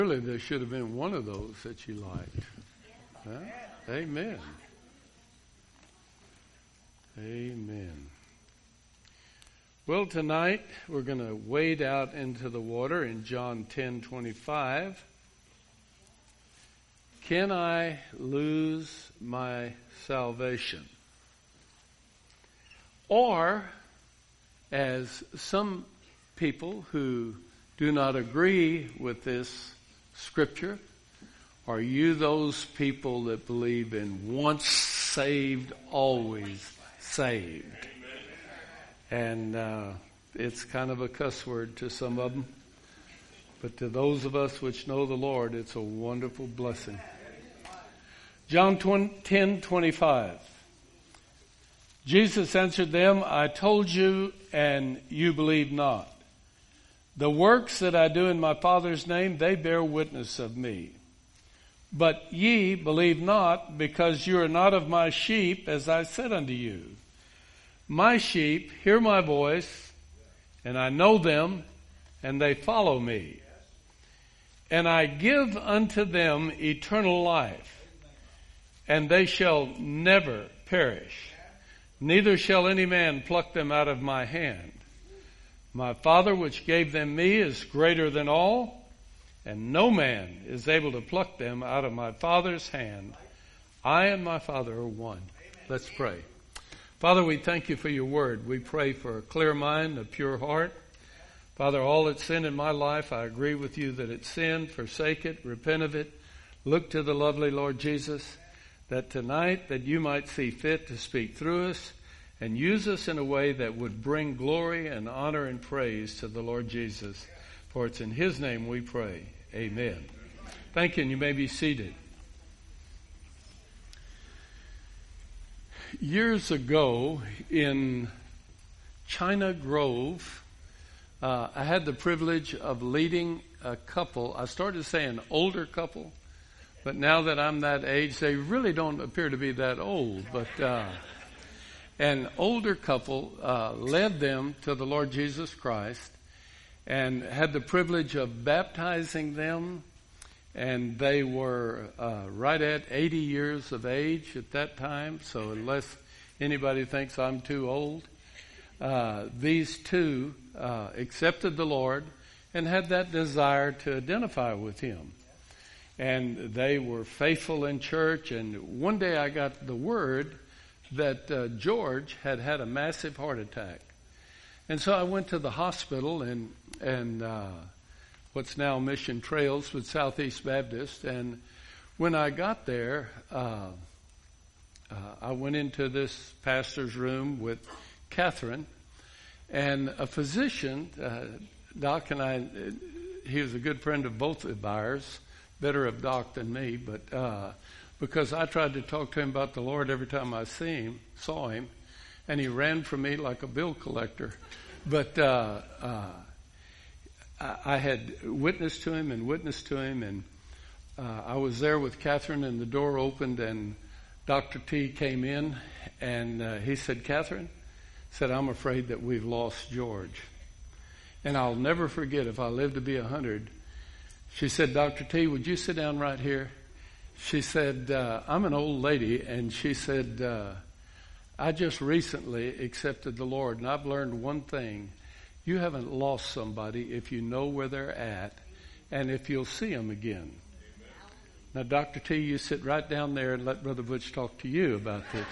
Really, there should have been one of those that you liked. Huh? Amen. Amen. Well, tonight we're going to wade out into the water in John 10:25. Can I lose my salvation? Or, as some people who do not agree with this Scripture, are you those people that believe in once saved, always saved? And it's kind of a cuss word to some of them. But to those of us which know the Lord, it's a wonderful blessing. John 10:25. Jesus answered them, I told you, and you believe not. The works that I do in my Father's name, they bear witness of me. But ye believe not, because you are not of my sheep, as I said unto you. My sheep hear my voice, and I know them, and they follow me. And I give unto them eternal life, and they shall never perish, neither shall any man pluck them out of my hand. My Father which gave them me is greater than all, and no man is able to pluck them out of my Father's hand. I and my Father are one. Let's pray. Father, we thank you for your word. We pray for a clear mind, a pure heart. Father, all that's sin in my life, I agree with you that it's sin. Forsake it, repent of it. Look to the lovely Lord Jesus, that tonight that you might see fit to speak through us and use us in a way that would bring glory and honor and praise to the Lord Jesus. For it's in his name we pray. Amen. Thank you, and you may be seated. Years ago in China Grove, I had the privilege of leading a couple. I started to say an older couple, but now that I'm that age, they really don't appear to be that old. But an older couple led them to the Lord Jesus Christ and had the privilege of baptizing them. And they were right at 80 years of age at that time. So unless anybody thinks I'm too old, these two accepted the Lord and had that desire to identify with him. And they were faithful in church. And one day I got the word that George had had a massive heart attack. And so I went to the hospital and what's now Mission Trails with Southeast Baptist. And when I got there, I went into this pastor's room with Catherine, and a physician, Doc and I, he was a good friend of both of ours, better of Doc than me, but because I tried to talk to him about the Lord every time I saw him, and he ran from me like a bill collector. But I had witnessed to him, and I was there with Catherine, and the door opened, and Dr. T came in, and he said, Catherine, said, I'm afraid that we've lost George. And I'll never forget, if I live to be 100, she said, Dr. T, would you sit down right here? She said, I'm an old lady, and she said, I just recently accepted the Lord, and I've learned one thing. You haven't lost somebody if you know where they're at and if you'll see them again. Amen. Now, Dr. T, you sit right down there and let Brother Butch talk to you about this.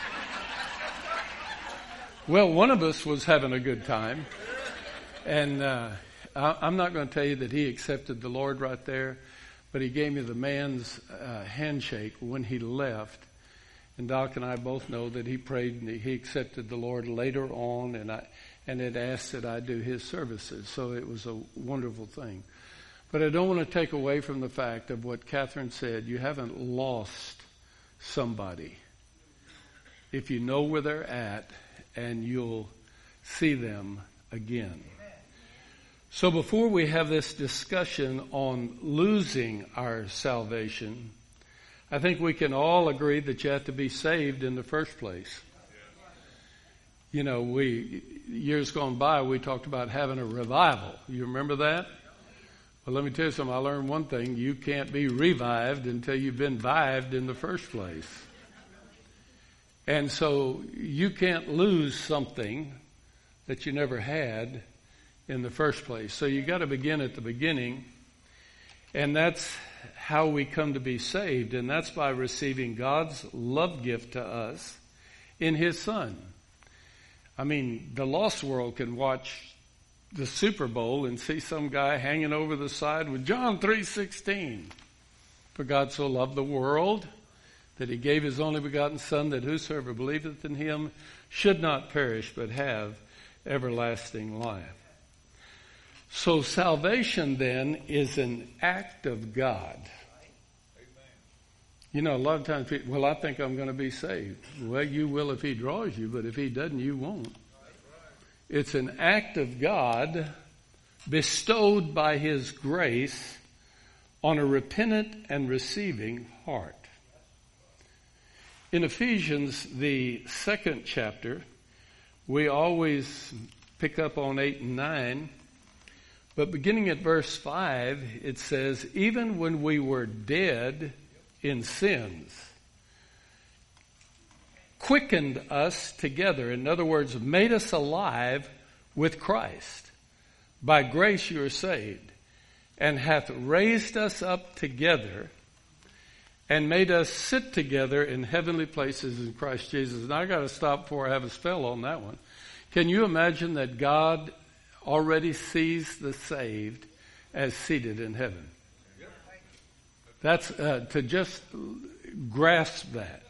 Well, one of us was having a good time. And I'm not going to tell you that he accepted the Lord right there, but he gave me the man's handshake when he left. And Doc and I both know that he prayed and he accepted the Lord later on, and it asked that I do his services. So it was a wonderful thing. But I don't want to take away from the fact of what Catherine said. You haven't lost somebody if you know where they're at and you'll see them again. So before we have this discussion on losing our salvation, I think we can all agree that you have to be saved in the first place. You know, years gone by, we talked about having a revival. You remember that? Well, let me tell you something. I learned one thing. You can't be revived until you've been vived in the first place. And so you can't lose something that you never had in the first place. So you got to begin at the beginning. And that's how we come to be saved. And that's by receiving God's love gift to us in His Son. I mean, the lost world can watch the Super Bowl and see some guy hanging over the side with John 3:16. For God so loved the world that He gave His only begotten Son, that whosoever believeth in Him should not perish but have everlasting life. So salvation then is an act of God. You know, a lot of times people, well, I think I'm going to be saved. Well, you will if He draws you, but if He doesn't, you won't. It's an act of God bestowed by His grace on a repentant and receiving heart. In Ephesians, the 2nd chapter, we always pick up on 8 and 9. But beginning at verse 5, it says, even when we were dead in sins, quickened us together. In other words, made us alive with Christ. By grace you are saved, and hath raised us up together and made us sit together in heavenly places in Christ Jesus. Now I got to stop before I have a spell on that one. Can you imagine that God already sees the saved as seated in heaven? That's to just grasp that.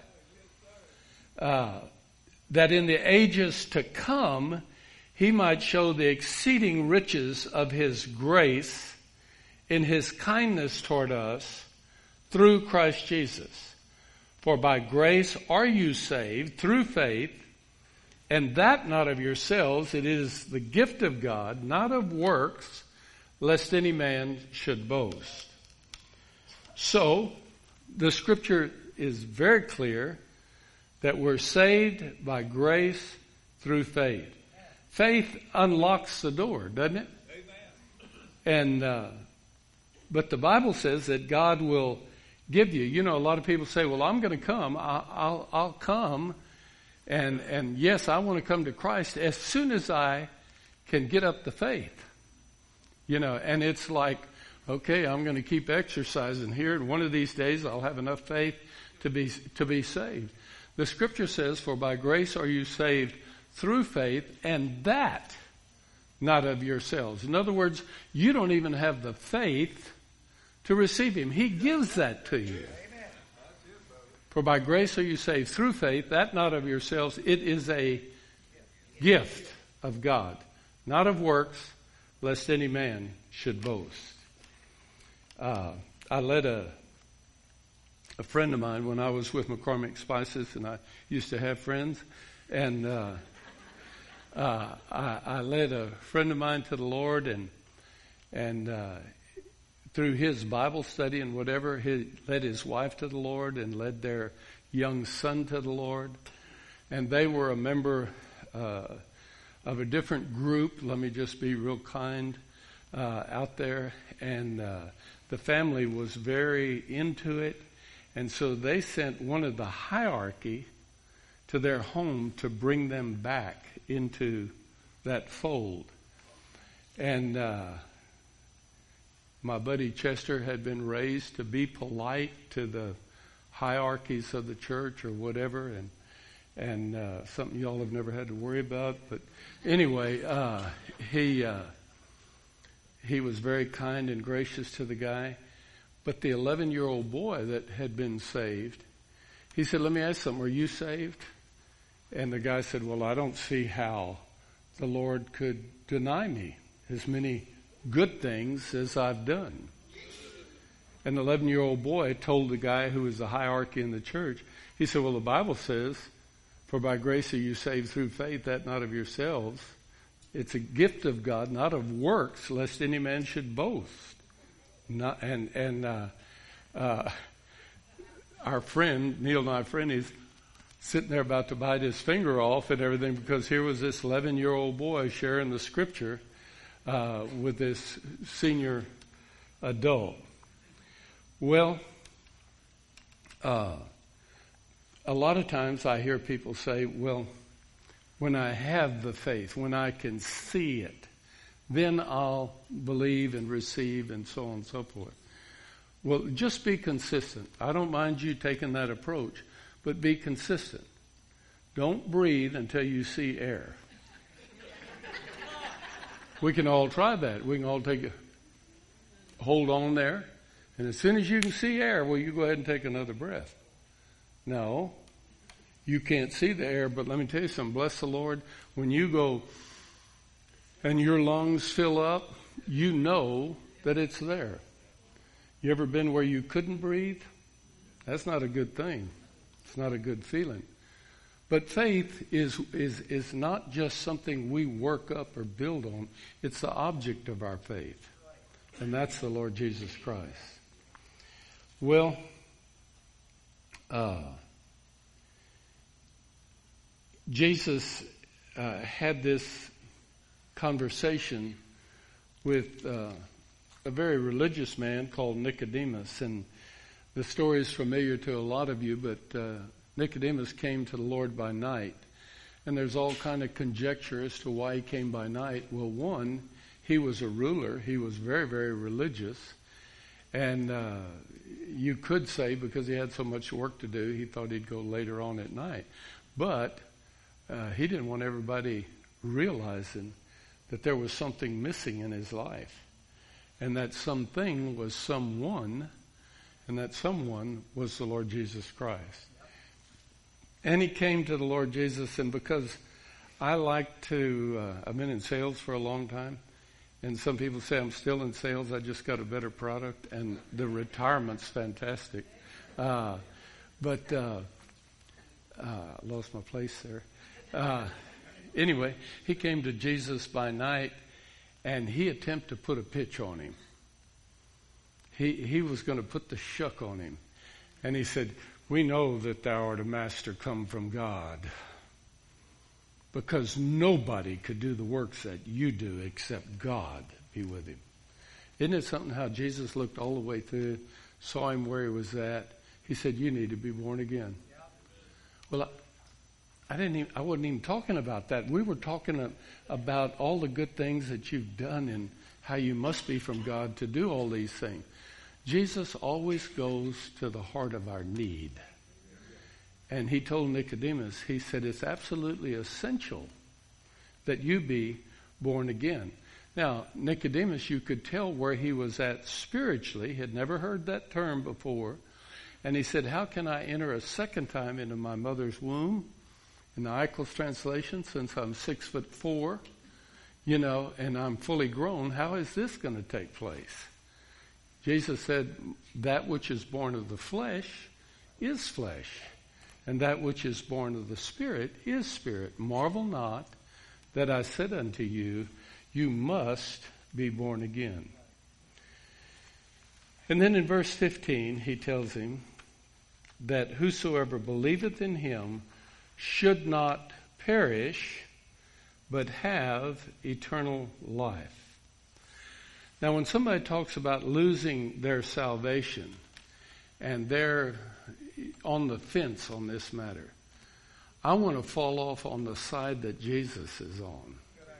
That in the ages to come, He might show the exceeding riches of His grace in His kindness toward us through Christ Jesus. For by grace are you saved through faith, and that not of yourselves, it is the gift of God, not of works, lest any man should boast. So, the scripture is very clear that we're saved by grace through faith. Faith unlocks the door, doesn't it? Amen. And but the Bible says that God will give you. You know, a lot of people say, "Well, I'm going to come. I'll come, and yes, I want to come to Christ as soon as I can get up the faith." You know, and it's like, okay, I'm going to keep exercising here, and one of these days I'll have enough faith to be saved. The scripture says, for by grace are you saved through faith, and that not of yourselves. In other words, you don't even have the faith to receive Him. He gives that to you. For by grace are you saved through faith, that not of yourselves. It is a gift of God, not of works, lest any man should boast. I led a friend of mine when I was with McCormick Spices, and I used to have friends, and I led a friend of mine to the Lord, and through his Bible study and whatever, he led his wife to the Lord and led their young son to the Lord, and they were a member of a different group. Let me just be real kind out there, and the family was very into it. And so they sent one of the hierarchy to their home to bring them back into that fold. And my buddy Chester had been raised to be polite to the hierarchies of the church or whatever, and something y'all have never had to worry about. But anyway, he was very kind and gracious to the guy. But the 11-year-old boy that had been saved, he said, let me ask something, are you saved? And the guy said, well, I don't see how the Lord could deny me as many good things as I've done. And the 11-year-old boy told the guy who was the hierarchy in the church, he said, well, the Bible says, for by grace are you saved through faith, that not of yourselves. It's a gift of God, not of works, lest any man should boast. Our friend, Neil, my friend, he's sitting there about to bite his finger off and everything, because here was this 11-year-old boy sharing the scripture with this senior adult. Well, a lot of times I hear people say, well, when I have the faith, when I can see it, then I'll believe and receive and so on and so forth. Well, just be consistent. I don't mind you taking that approach, but be consistent. Don't breathe until you see air. We can all try that. We can all hold on there, and as soon as you can see air, well, you go ahead and take another breath. No, you can't see the air, but let me tell you something. Bless the Lord. When you go and your lungs fill up, you know that it's there. You ever been where you couldn't breathe? That's not a good thing. It's not a good feeling. But faith is not just something we work up or build on. It's the object of our faith. And that's the Lord Jesus Christ. Well, Jesus had this conversation with a very religious man called Nicodemus. And the story is familiar to a lot of you, but Nicodemus came to the Lord by night. And there's all kind of conjecture as to why he came by night. Well, one, he was a ruler. He was very, very religious. And you could say because he had so much work to do, he thought he'd go later on at night. But he didn't want everybody realizing that there was something missing in his life. And that something was someone, and that someone was the Lord Jesus Christ. And he came to the Lord Jesus, and because I like to, I've been in sales for a long time, and some people say I'm still in sales, I just got a better product, and the retirement's fantastic. But lost my place there. Anyway, he came to Jesus by night, and he attempted to put a pitch on him. He was going to put the shuck on him. And he said, "We know that thou art a master come from God, because nobody could do the works that you do except God be with him." Isn't it something how Jesus looked all the way through, saw him where he was at? He said, "You need to be born again." Well, I wasn't even talking about that. We were talking about all the good things that you've done and how you must be from God to do all these things. Jesus always goes to the heart of our need. And he told Nicodemus, he said, it's absolutely essential that you be born again. Now, Nicodemus, you could tell where he was at spiritually. He had never heard that term before. And he said, how can I enter a second time into my mother's womb? In the Eichel's translation, since I'm 6'4", and I'm fully grown, how is this going to take place? Jesus said, that which is born of the flesh is flesh, and that which is born of the Spirit is spirit. Marvel not that I said unto you, you must be born again. And then in verse 15, he tells him that whosoever believeth in him should not perish, but have eternal life. Now, when somebody talks about losing their salvation, and they're on the fence on this matter, I want to fall off on the side that Jesus is on.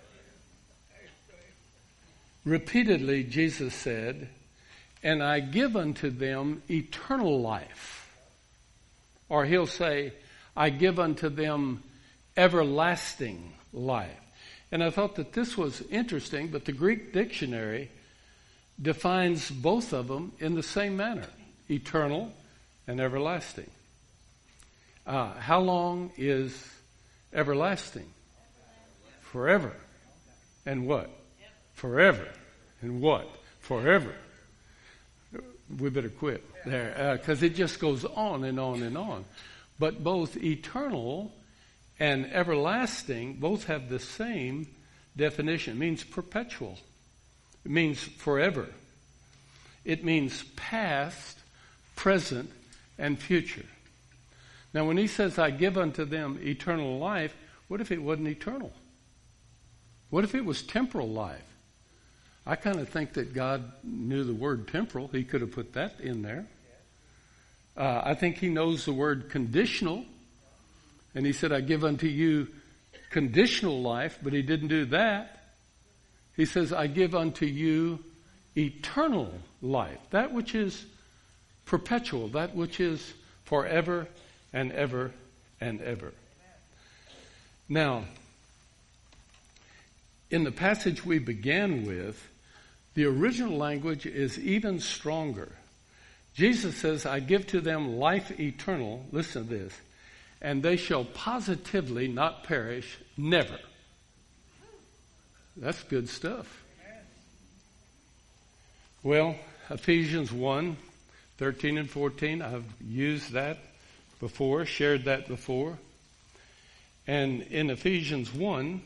Repeatedly, Jesus said, and I give unto them eternal life. Or he'll say, I give unto them everlasting life. And I thought that this was interesting, but the Greek dictionary defines both of them in the same manner, eternal and everlasting. How long is everlasting? Forever. And what? Forever. And what? Forever. We better quit there, because it just goes on and on and on. But both eternal and everlasting both have the same definition. It means perpetual. It means forever. It means past, present, and future. Now, when he says, I give unto them eternal life, what if it wasn't eternal? What if it was temporal life? I kind of think that God knew the word temporal. He could have put that in there. I think he knows the word conditional. And he said, I give unto you conditional life, but he didn't do that. He says, I give unto you eternal life, that which is perpetual, that which is forever and ever and ever. Now, in the passage we began with, the original language is even stronger. Jesus says, I give to them life eternal, listen to this, and they shall positively not perish, never. That's good stuff. Well, Ephesians 1, 13 and 14, I've used that before, shared that before. And in Ephesians 1,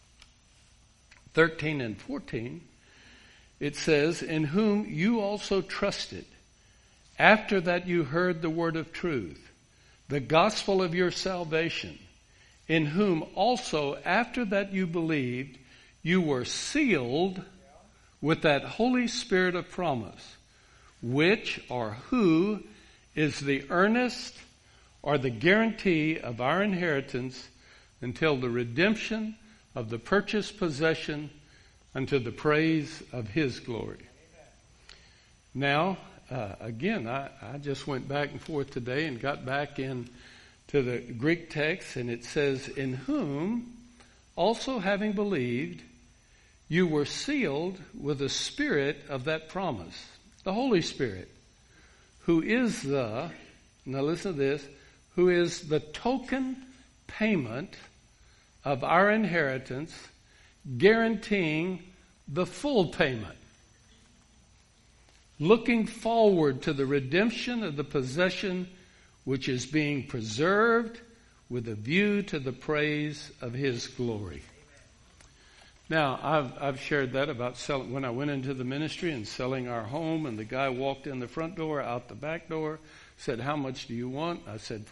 13 and 14, it says, in whom you also trusted, after that you heard the word of truth, the gospel of your salvation, in whom also after that you believed, you were sealed with that Holy Spirit of promise, which or who is the earnest or the guarantee of our inheritance until the redemption of the purchased possession unto the praise of his glory. Now, again, I just went back and forth today and got back into the Greek text, and it says, in whom also having believed, you were sealed with the Spirit of that promise, the Holy Spirit, who is now listen to this, who is the token payment of our inheritance, guaranteeing the full payment, looking forward to the redemption of the possession which is being preserved with a view to the praise of his glory. Now, I've shared that about selling, when I went into the ministry and selling our home, and the guy walked in the front door, out the back door, said, how much do you want? I said,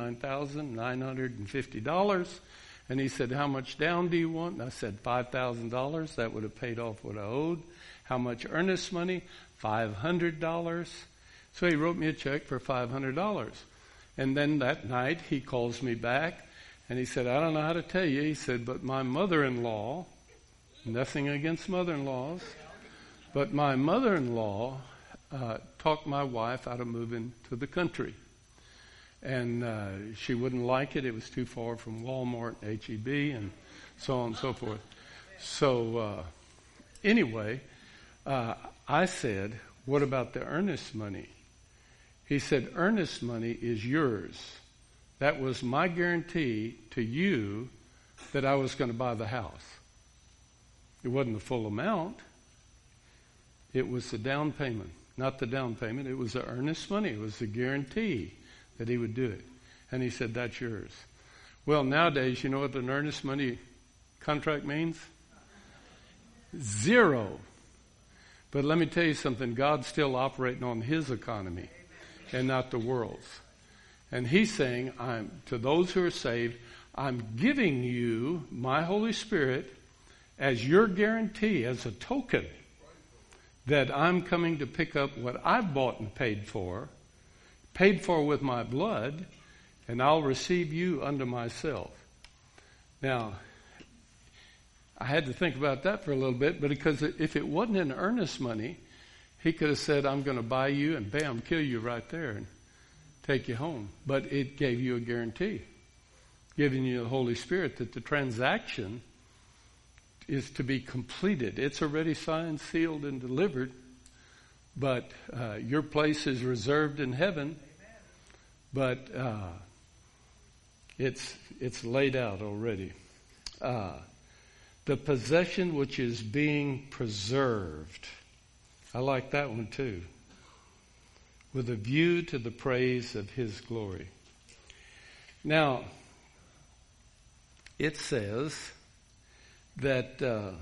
$49,950. And he said, how much down do you want? And I said, $5,000. That would have paid off what I owed. How much earnest money? $500. So he wrote me a check for $500. And then that night he calls me back and he said, I don't know how to tell you. He said, but my mother-in-law, nothing against mother-in-laws, but my mother-in-law talked my wife out of moving to the country. And she wouldn't like it. It was too far from Walmart, H-E-B, and so on and so forth. So anyway, I said, what about the earnest money? He said, earnest money is yours. That was my guarantee to you that I was going to buy the house. It wasn't the full amount. It was the down payment. Not the down payment. It was the earnest money. It was the guarantee that he would do it. And he said, that's yours. Well, nowadays, you know what an earnest money contract means? Zero. But let me tell you something. God's still operating on his economy and not the world's. And he's saying, to those who are saved, I'm giving you my Holy Spirit as your guarantee, as a token that I'm coming to pick up what I've bought and paid for with my blood, and I'll receive you unto myself. Now, I had to think about that for a little bit, but because if it wasn't in earnest money, he could have said, I'm going to buy you and bam, kill you right there and take you home. But it gave you a guarantee, giving you the Holy Spirit that the transaction is to be completed. It's already signed, sealed, and delivered, but your place is reserved in heaven. But it's laid out already. The possession which is being preserved. I like that one too. With a view to the praise of his glory. Now, it says that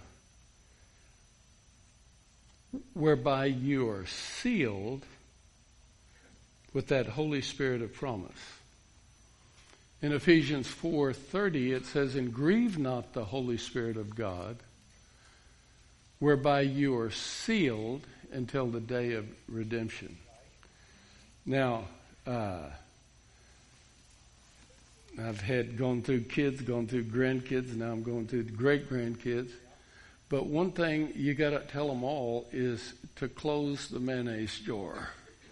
whereby you are sealed with that Holy Spirit of promise. In Ephesians 4:30, it says, and grieve not the Holy Spirit of God, whereby you are sealed until the day of redemption. Now, I've gone through kids, gone through grandkids, now I'm going through great-grandkids. But one thing you got to tell them all is to close the mayonnaise jar.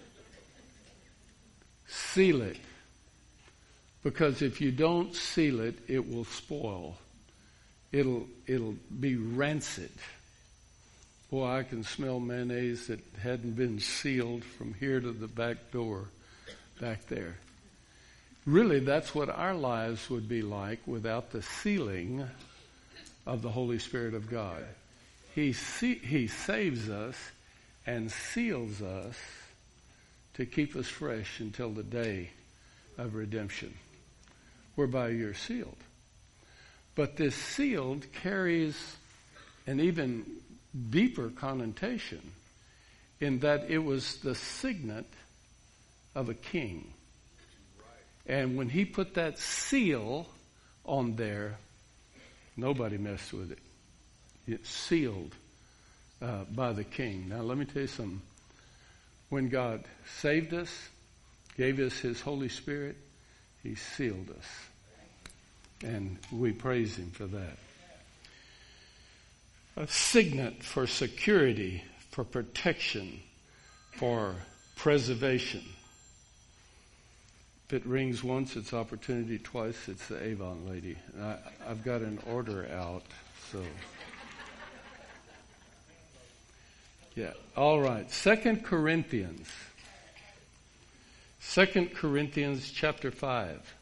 Seal it. Because if you don't seal it, it will spoil. It'll be rancid. Boy, I can smell mayonnaise that hadn't been sealed from here to the back door back there. Really, that's what our lives would be like without the sealing of the Holy Spirit of God. He saves us and seals us to keep us fresh until the day of redemption, whereby you're sealed. But this sealed carries an even deeper connotation in that it was the signet of a king. And when he put that seal on there, nobody messed with it. It's sealed by the king. Now let me tell you something. When God saved us, gave us his Holy Spirit, he sealed us. And we praise him for that. A signet for security, for protection, for preservation. If it rings once, it's opportunity. Twice, it's the Avon lady. I've got an order out, so. Yeah, all right. 2 Corinthians chapter 5.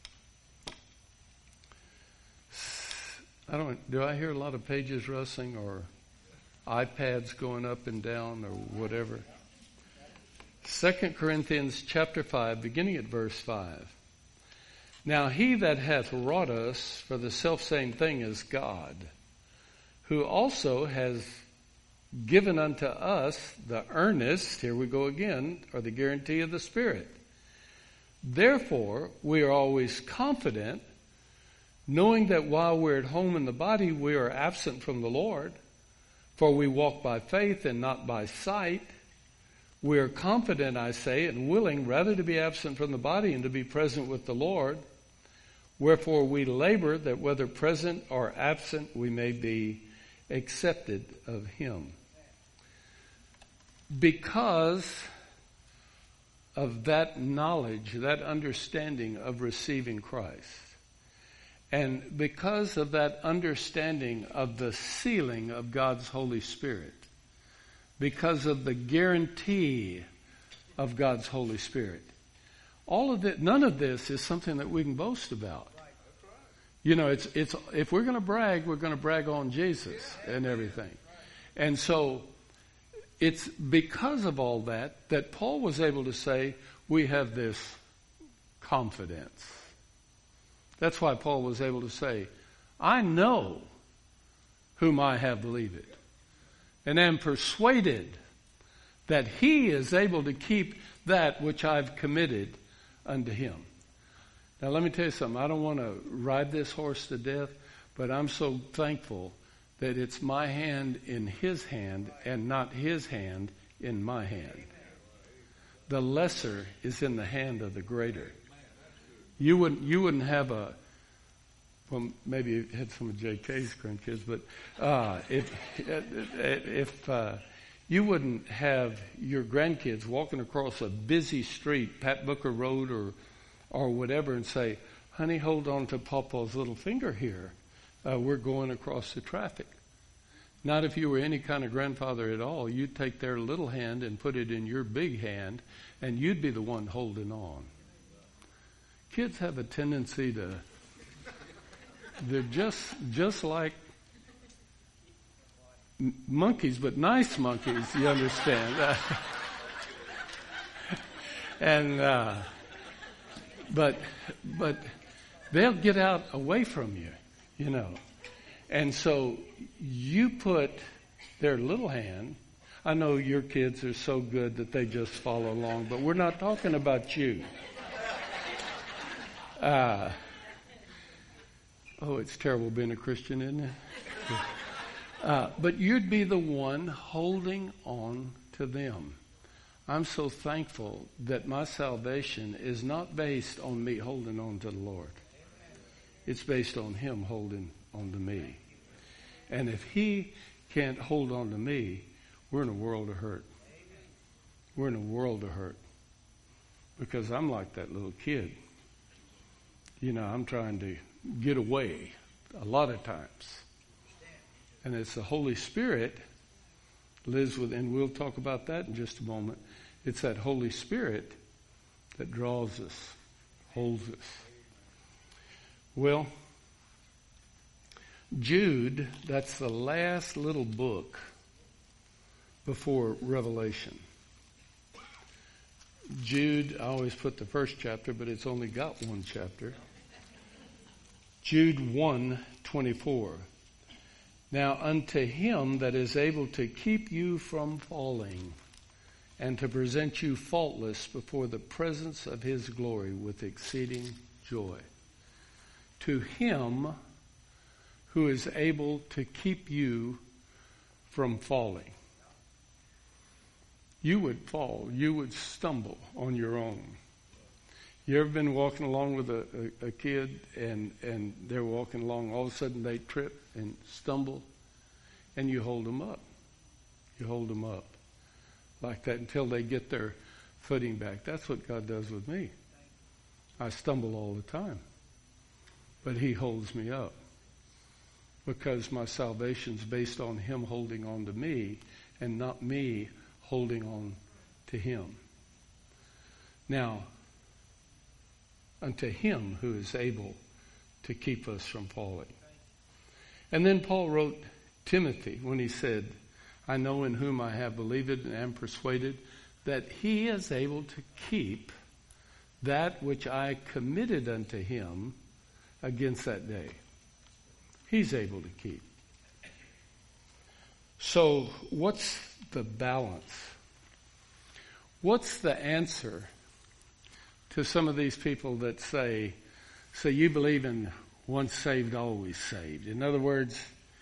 Do I hear a lot of pages rustling or iPads going up and down or whatever? 2 Corinthians chapter 5, beginning at verse 5. Now he that hath wrought us for the selfsame thing is God, who also has given unto us the earnest, here we go again, or the guarantee of the Spirit. Therefore, we are always confident, knowing that while we're at home in the body, we are absent from the Lord. For we walk by faith and not by sight. We are confident, I say, and willing rather to be absent from the body and to be present with the Lord. Wherefore we labor that whether present or absent we may be accepted of him. Because of that knowledge, that understanding of receiving Christ, and because of that understanding of the sealing of God's Holy Spirit, because of the guarantee of God's Holy Spirit, all of that, none of this is something that we can boast about. You know, it's if we're going to brag on Jesus and everything. And so it's because of all that Paul was able to say, we have this confidence. That's why Paul was able to say, I know whom I have believed, and am persuaded that he is able to keep that which I've committed unto him. Now let me tell you something. I don't want to ride this horse to death, but I'm so thankful that it's my hand in his hand and not his hand in my hand. The lesser is in the hand of the greater. You wouldn't have well, maybe you had some of J.K.'s grandkids, but if you wouldn't have your grandkids walking across a busy street, Pat Booker Road or whatever, and say, honey, hold on to Papa's little finger here. We're going across the traffic. Not if you were any kind of grandfather at all. You'd take their little hand and put it in your big hand, and you'd be the one holding on. Kids have a tendency they're just like monkeys, but nice monkeys, you understand. And but they'll get out away from you, you know. And so you put their little hand. I know your kids are so good that they just follow along, but we're not talking about you. Oh, it's terrible being a Christian, isn't But you'd be the one holding on to them. I'm so thankful that my salvation is not based on me holding on to the Lord. It's based on Him holding on to me. And if He can't hold on to me, we're in a world of hurt. We're in a world of hurt. Because I'm like that little kid. You know, I'm trying to get away a lot of times. And it's the Holy Spirit lives within, and we'll talk about that in just a moment. It's that Holy Spirit that draws us, holds us. Well, Jude, that's the last little book before Revelation. Jude, I always put the first chapter, but it's only got one chapter. Jude 1:24. Now unto Him that is able to keep you from falling and to present you faultless before the presence of His glory with exceeding joy. To Him who is able to keep you from falling. You would fall. You would stumble on your own. You ever been walking along with a kid and they're walking along, all of a sudden they trip and stumble, and you hold them up. You hold them up like that until they get their footing back. That's what God does with me. I stumble all the time, but He holds me up because my salvation's based on Him holding on to me and not me holding on to Him. Now, unto Him who is able to keep us from falling. And then Paul wrote Timothy when he said, I know in whom I have believed and am persuaded that He is able to keep that which I committed unto Him against that day. He's able to keep. So what's the balance? What's the answer to some of these people that say you believe in once saved, always saved? In other words,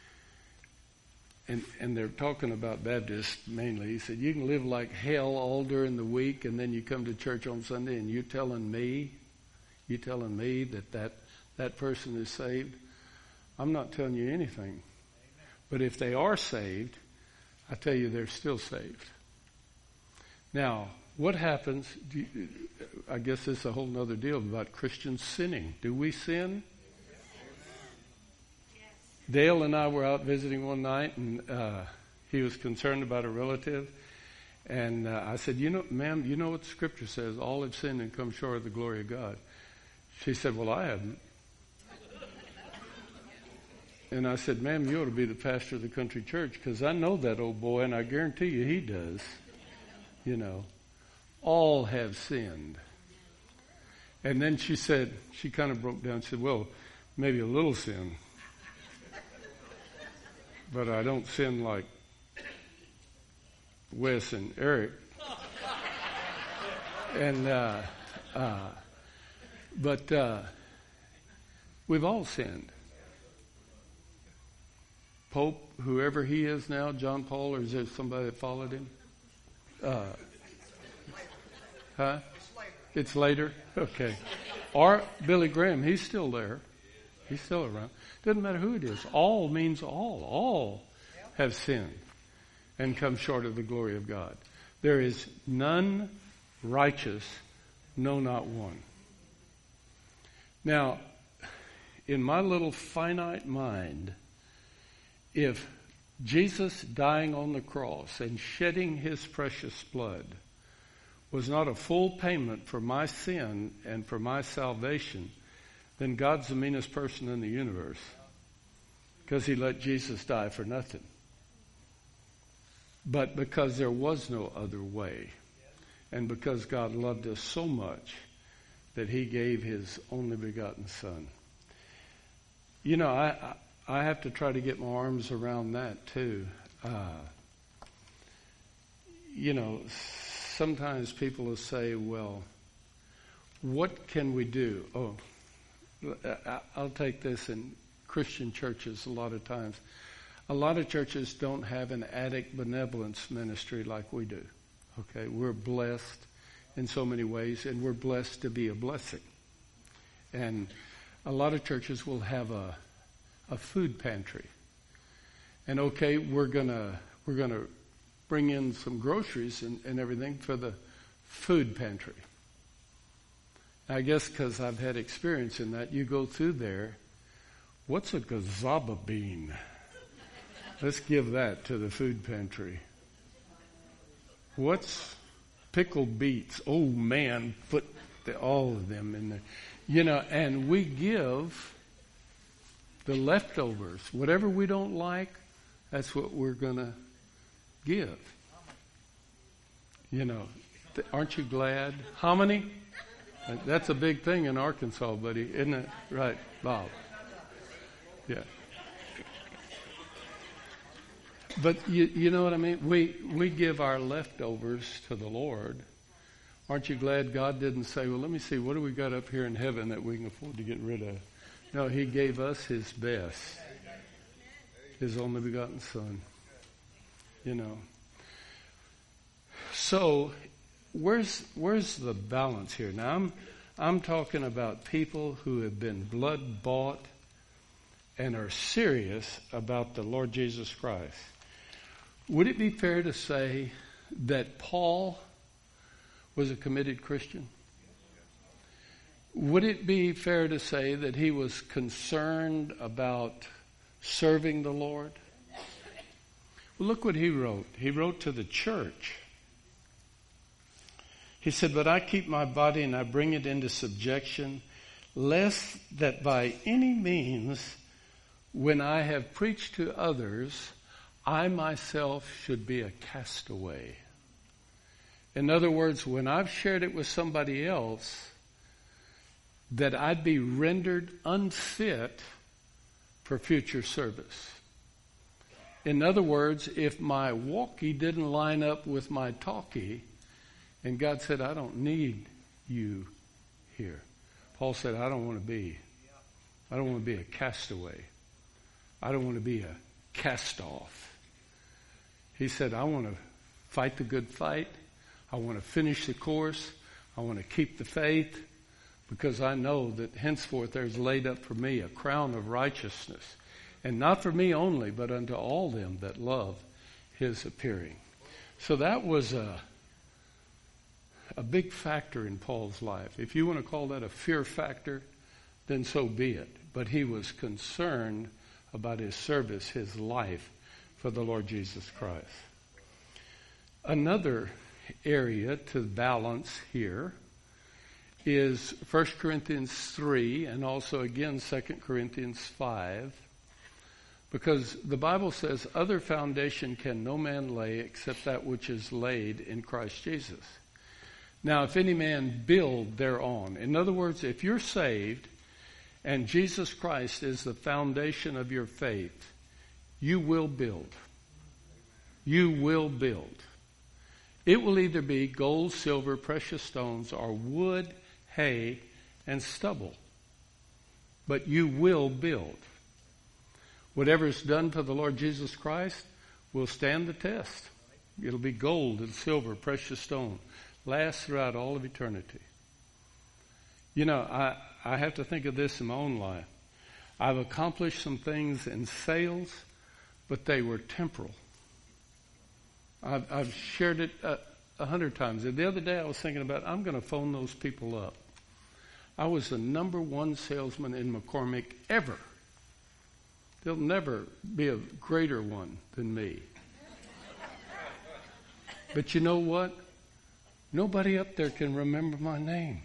and they're talking about Baptists mainly. He said, you can live like hell all during the week and then you come to church on Sunday and you're telling me that person is saved? I'm not telling you anything. But if they are saved, I tell you they're still saved. Now, what happens, I guess this is a whole other deal about Christians sinning. Do we sin? Dale and I were out visiting one night, and he was concerned about a relative. And I said, ma'am, you know what the Scripture says? All have sinned and come short of the glory of God. She said, well, I haven't. And I said, ma'am, you ought to be the pastor of the country church, because I know that old boy, and I guarantee you he does. You know, all have sinned. And then she said, she kind of broke down and said, well, maybe a little sin. But I don't sin like Wes and Eric. And but we've all sinned. Pope, whoever he is now, John Paul, or is there somebody that followed him? It's later? Okay. Or Billy Graham, he's still there. He's still around. Doesn't matter who it is. All means all. All have sinned and come short of the glory of God. There is none righteous, no, not one. Now, in my little finite mind, if Jesus dying on the cross and shedding His precious blood was not a full payment for my sin and for my salvation, then God's the meanest person in the universe, because He let Jesus die for nothing. But because there was no other way, and because God loved us so much that He gave His only begotten Son. You know, I have to try to get my arms around that too. You know, sometimes people will say, well, what can we do? Oh, I'll take this in Christian churches a lot of times. A lot of churches don't have an addict benevolence ministry like we do. Okay, we're blessed in so many ways, and we're blessed to be a blessing. And a lot of churches will have a food pantry. And okay, we're gonna bring in some groceries and everything for the food pantry. I guess because I've had experience in that, you go through there. What's a gazaba bean? Let's give that to the food pantry. What's pickled beets? Oh man, put all of them in there. And we give the leftovers. Whatever we don't like, that's what we're going to give. Aren't you glad? Hominy? That's a big thing in Arkansas, buddy, isn't it? Right, Bob? Yeah. But you know what I mean? We give our leftovers to the Lord. Aren't you glad God didn't say, well, let me see, what do we got up here in heaven that we can afford to get rid of? No, He gave us His best. His only begotten Son. So, where's the balance here? Now, I'm talking about people who have been blood bought and are serious about the Lord Jesus Christ. Would it be fair to say that Paul was a committed Christian? Would it be fair to say that he was concerned about serving the Lord? Well, look what he wrote. He wrote to the church. He said, but I keep my body and I bring it into subjection, lest that by any means, when I have preached to others, I myself should be a castaway. In other words, when I've shared it with somebody else, that I'd be rendered unfit for future service. In other words, if my walkie didn't line up with my talkie, and God said, I don't need you here. Paul said, I don't want to be a castaway. I don't want to be a cast-off. He said, I want to fight the good fight. I want to finish the course. I want to keep the faith, because I know that henceforth there's laid up for me a crown of righteousness. And not for me only, but unto all them that love His appearing. So that was a big factor in Paul's life. If you want to call that a fear factor, then so be it. But he was concerned about his service, his life for the Lord Jesus Christ. Another area to balance here is 1 Corinthians 3 and also again 2 Corinthians 5, because the Bible says, other foundation can no man lay except that which is laid in Christ Jesus. Now, if any man build thereon, in other words, if you're saved and Jesus Christ is the foundation of your faith, you will build. You will build. It will either be gold, silver, precious stones, or wood, hay, and stubble. But you will build. Whatever is done for the Lord Jesus Christ will stand the test. It'll be gold and silver, precious stone. Last throughout all of eternity. I have to think of this in my own life. I've accomplished some things in sales, but they were temporal. I've shared it 100 times. The other day I was thinking about, I'm going to phone those people up. I was the number one salesman in McCormick ever. There'll never be a greater one than me. But you know what? Nobody up there can remember my name.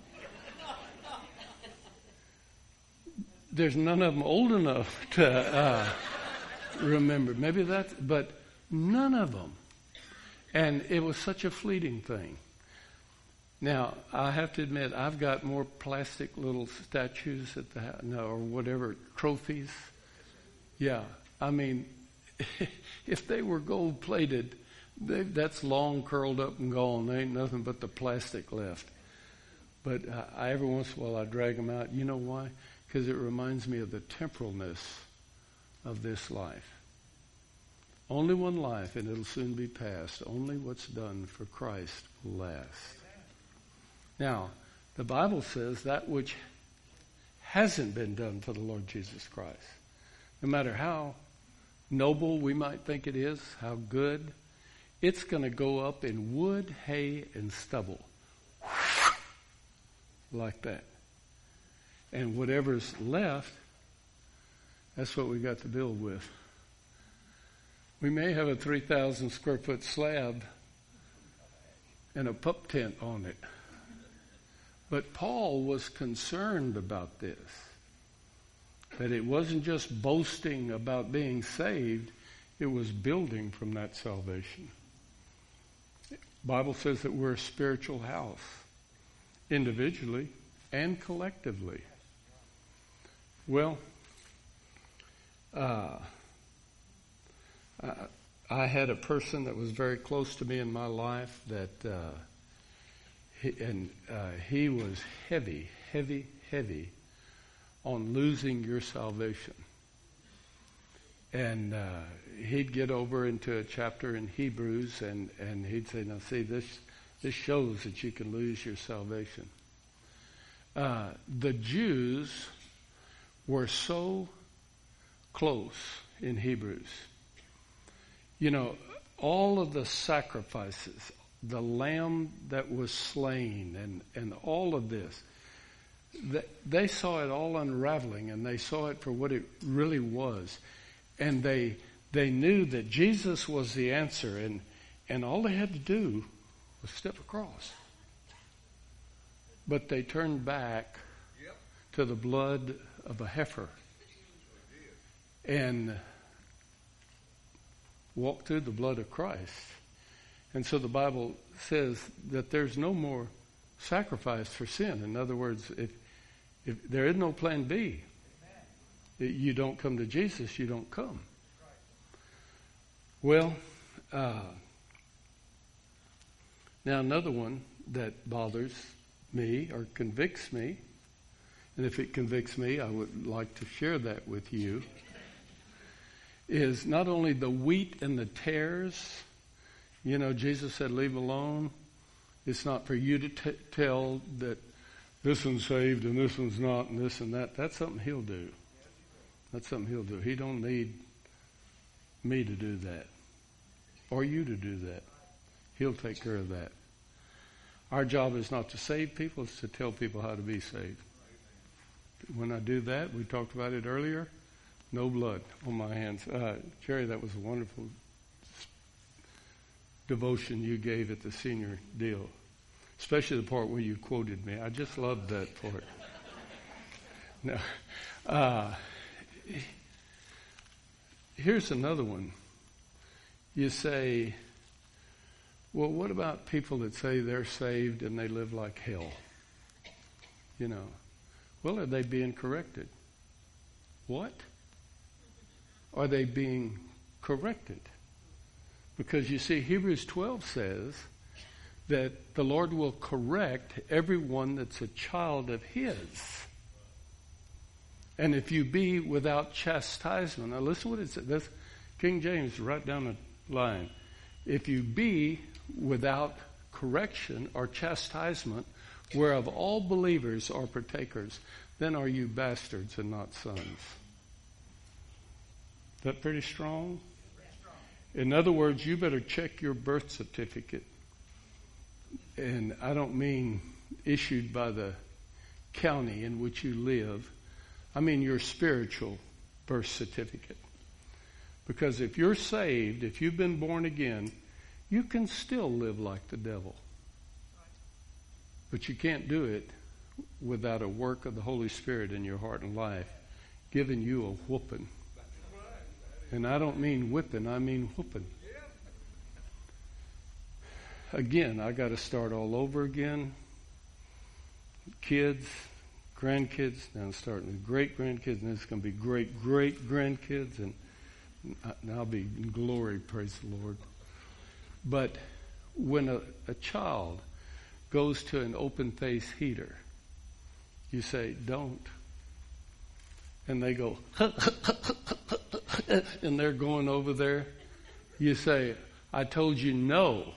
There's none of them old enough to remember. Maybe that's, but none of them. And it was such a fleeting thing. Now, I have to admit, I've got more plastic little statues at the house, or whatever, trophies. Yeah, I mean, if they were gold-plated, that's long curled up and gone. There ain't nothing but the plastic left. But every once in a while I drag them out. You know why? Because it reminds me of the temporalness of this life. Only one life, and it'll soon be past. Only what's done for Christ will last. Now, the Bible says that which hasn't been done for the Lord Jesus Christ, no matter how noble we might think it is, how good, it's going to go up in wood, hay, and stubble. Like that. And whatever's left, that's what we got to deal with. We may have a 3,000 square foot slab and a pup tent on it. But Paul was concerned about this. That it wasn't just boasting about being saved, it was building from that salvation. The Bible says that we're a spiritual house, individually and collectively. Well, I had a person that was very close to me in my life that he was heavy on losing your salvation. And he'd get over into a chapter in Hebrews and he'd say, now see, this shows that you can lose your salvation. The Jews were so close in Hebrews. You know, all of the sacrifices, the lamb that was slain and all of this, they saw it all unraveling, and they saw it for what it really was. And they knew that Jesus was the answer, and all they had to do was step across. But they turned back to the blood of a heifer and walked through the blood of Christ. And so the Bible says that there's no more sacrifice for sin. In other words, if there is no plan B, you don't come to Jesus, you don't come. Well, now another one that bothers me or convicts me, and if it convicts me, I would like to share that with you, is not only the wheat and the tares. You know, Jesus said, leave alone. It's not for you to tell that this one's saved and this one's not and this and that. That's something he'll do. That's something he'll do. He don't need me to do that or you to do that. He'll take care of that. Our job is not to save people, it's to tell people how to be saved. When I do that, we talked about it earlier, no blood on my hands. Jerry, that was a wonderful devotion you gave at the senior deal, especially the part where you quoted me. I just loved that part. Now, here's another one. You say, well, what about people that say they're saved and they live like hell? You know, well, are they being corrected? What? Are they being corrected? Because you see, Hebrews 12 says that the Lord will correct everyone that's a child of His. And if you be without chastisement, now listen what it says. That's King James, right down the line. If you be without correction or chastisement, whereof all believers are partakers, then are you bastards and not sons. Is that pretty strong? In other words, you better check your birth certificate. And I don't mean issued by the county in which you live. I mean your spiritual birth certificate. Because if you're saved, if you've been born again, you can still live like the devil. But you can't do it without a work of the Holy Spirit in your heart and life, giving you a whooping. And I don't mean whipping, I mean whooping. Again, I got to start all over again. Kids, grandkids, now I'm starting with great-grandkids, and it's going to be great-great-grandkids, and I'll be in glory, praise the Lord. But when a child goes to an open-face heater, you say, don't. And they go, and they're going over there. You say, I told you no.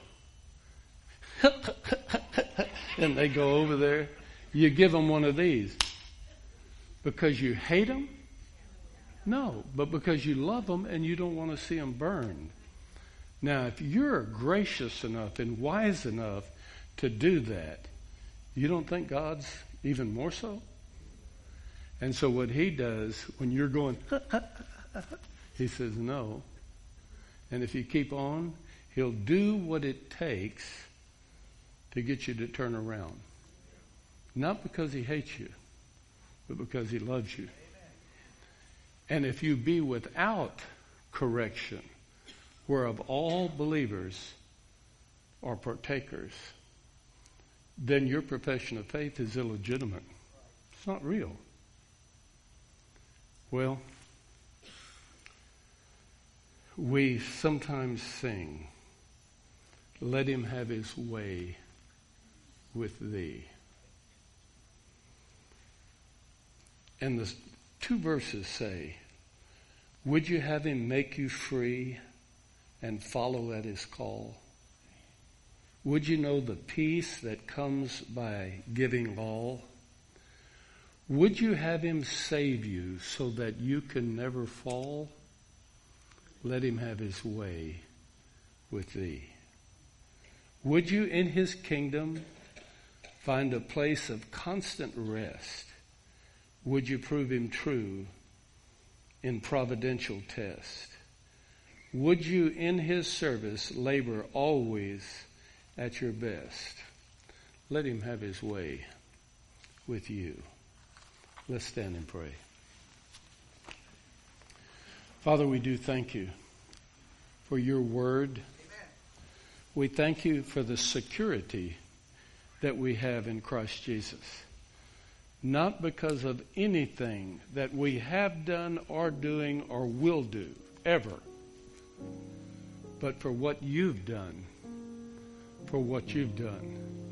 And they go over there. You give them one of these. Because you hate them? No, but because you love them and you don't want to see them burned. Now, if you're gracious enough and wise enough to do that, you don't think God's even more so? And so what he does, when you're going, he says no. And if you keep on, he'll do what it takes to get you to turn around. Not because he hates you, but because he loves you. And if you be without correction, whereof all believers are partakers, then your profession of faith is illegitimate. It's not real. Well, we sometimes sing, let him have his way with thee. And the two verses say, would you have him make you free and follow at his call? Would you know the peace that comes by giving all? Would you have him save you so that you can never fall? Let him have his way with thee. Would you in his kingdom find a place of constant rest? Would you prove him true in providential test? Would you in his service labor always at your best? Let him have his way with you. Let's stand and pray. Father, we do thank you for your word. Amen. We thank you for the security that we have in Christ Jesus. Not because of anything that we have done or doing or will do, ever. But for what you've done. For what you've done.